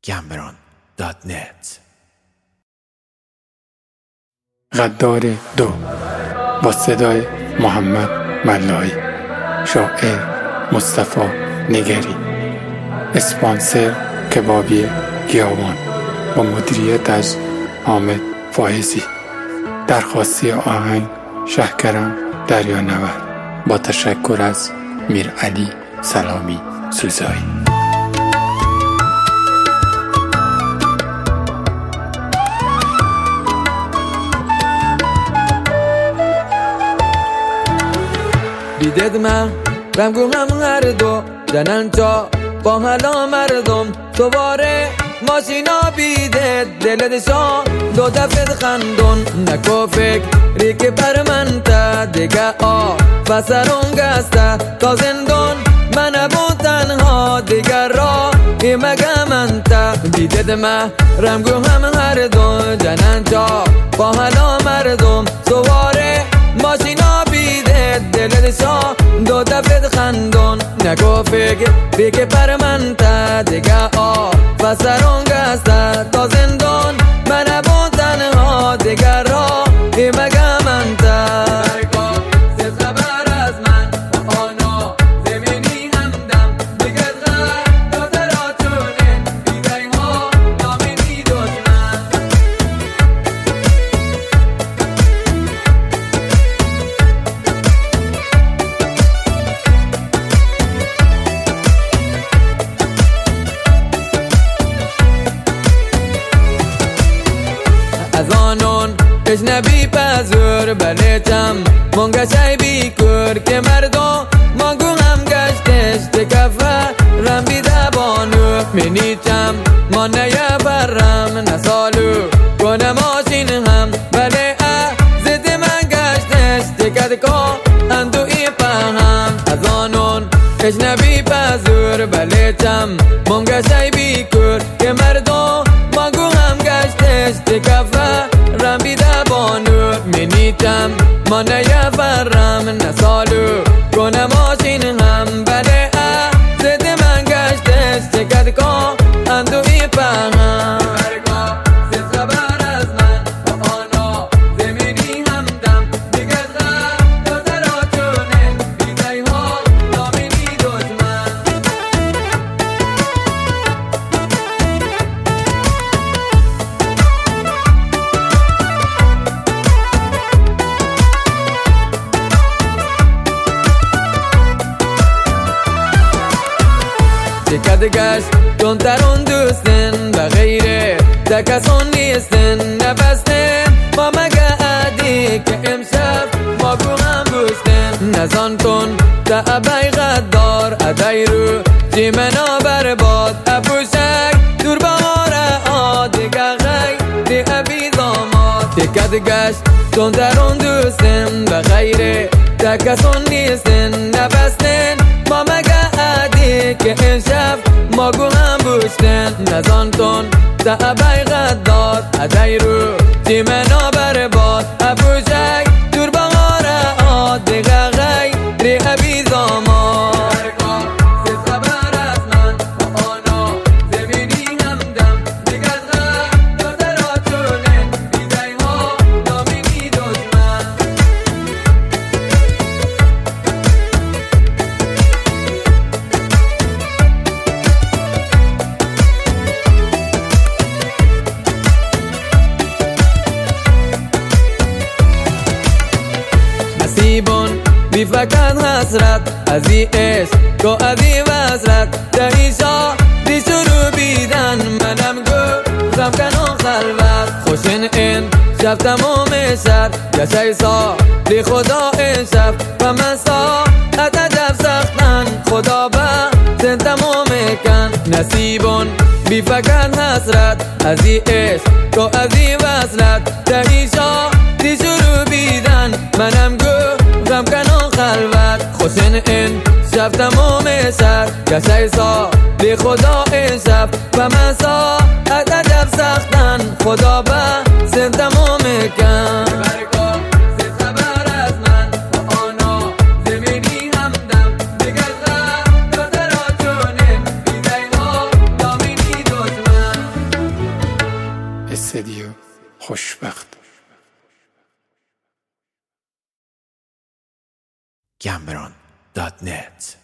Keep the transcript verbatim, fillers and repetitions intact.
گمبران دات نت. غدار دو با صدای محمد ملایی، شاعر مصطفی نگری، اسپانسر کبابی گیاوان با مدیریت از حامد فائزی. درخواستی آهنگ شهکرم دریانورد با تشکر از میرعلی سلامی سوزایی. دیدد من رم گو هم هر دو جنن چا با حالا مردم سواره ماشینا بیده دلدشا دو دفت خندون نکو فکری که پر من تا دیگه آ فسرون گسته تا زندون من ابو تنها دیگر را ای مگه من تا دیدد من رم گو هم هر دو جنن چا با حالا مردم سواره ماشینا بیده دلدشا دو دفت خندون نکو فکری که پر من تا دیگه آ فسرون گسته تا زندون من ابو تنها دیگر را ای مگه من تا سه خبر از من و آنا زمینی همدم دیگر غیر داده را چونه بیدهی ها نامینی دشمن از آنون اجنبی پذور بلیتم منگه شای بیکر که مردم مانگو هم گشتش تکفه رم بیده بانو منیچم ما نیا برم نسالو کنه ماشین هم بله زد من گشتش تکد که اندو ای پهم از آنون اجنبی پذور بلیتم منگه شای بیکر که مردم مانگو هم گشتش تکفه رم بیده بانو منیتم ما نیا فرم نسالو کنه ماشین هم بله زد من گشتش چکد که اندو ای پهم سه خبر از من و آنا زمینی همدم دیگه غیر داده را چونه بیدهی ها نامینی دشمن چکد گشت چون ترون دوستن و غیره تکسون نیستن نبستن ما مگه عدی که امشب ما گو هم بوشتن نزان کن تا ابای غدار ادای رو جیمنا برباد ابوشک دور باره آدگه غیر ابی داماد چکد گشت چون ترون دوستن و غیره تکسون نیستن نبستن ما مگه عدی که امشب ما گو هم بوشتن نزان کن تا ابای غدار ادای رو جیمنا برباد ابوشک دور بغاره آدگه غیر ابی داماد بی فقط حسرت از ای عشق تو از ای وزرت دهیشا دی شروع بیدن منم گو زمکنون خلوت خوشن این شب تمام شب گشای سا دی خدا این شب و من سا اتجب سختن خدا با سن تمام کن نصیبون بی فقط حسرت از ای عشق تو از ای وزرت دهیشا دی شروع بیدن منم گو غم کنون خلوت خوشن این شب تمام سر گشای سا بی خدا این شب و من سا اتجب سختن خدا با سن تمام کن سه خبر از من و آنا زمینی همدم دیگر غیر داده را چونه بیدهی ها نامینی دشمن وایسدی و خوشبخت. Gambron dot net